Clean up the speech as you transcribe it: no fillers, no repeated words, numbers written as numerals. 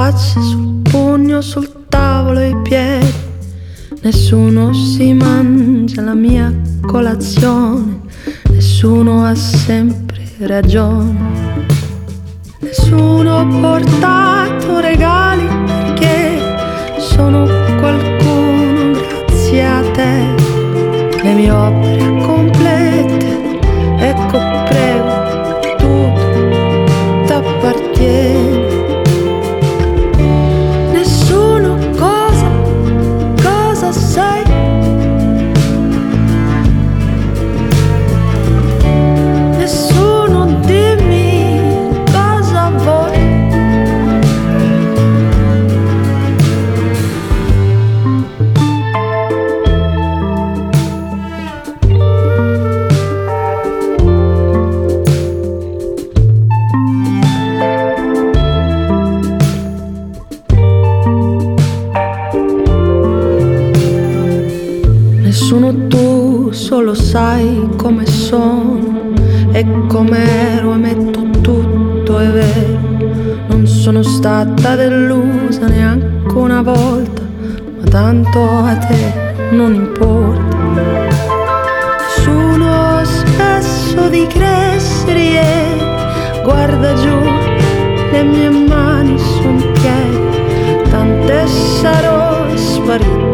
facce sul pugno, sul tavolo e i piedi. Nessuno si mangia la mia colazione, nessuno ha sempre ragione. Nessuno ha portato regali perché sono qualcuno grazie a te. Le mie opere complete, ecco prego, tutto t'appartiene. Nessuno cosa sei. Nessuno dimmi cosa vuoi. Nessuno, tu solo sai come sono e com'ero, ammetto tutto è vero. Non sono stata delusa neanche una volta, ma tanto a te non importa. Nessuno ha smesso di crescere ieri, guarda giù, le mie mani son piene, tante sarò sparite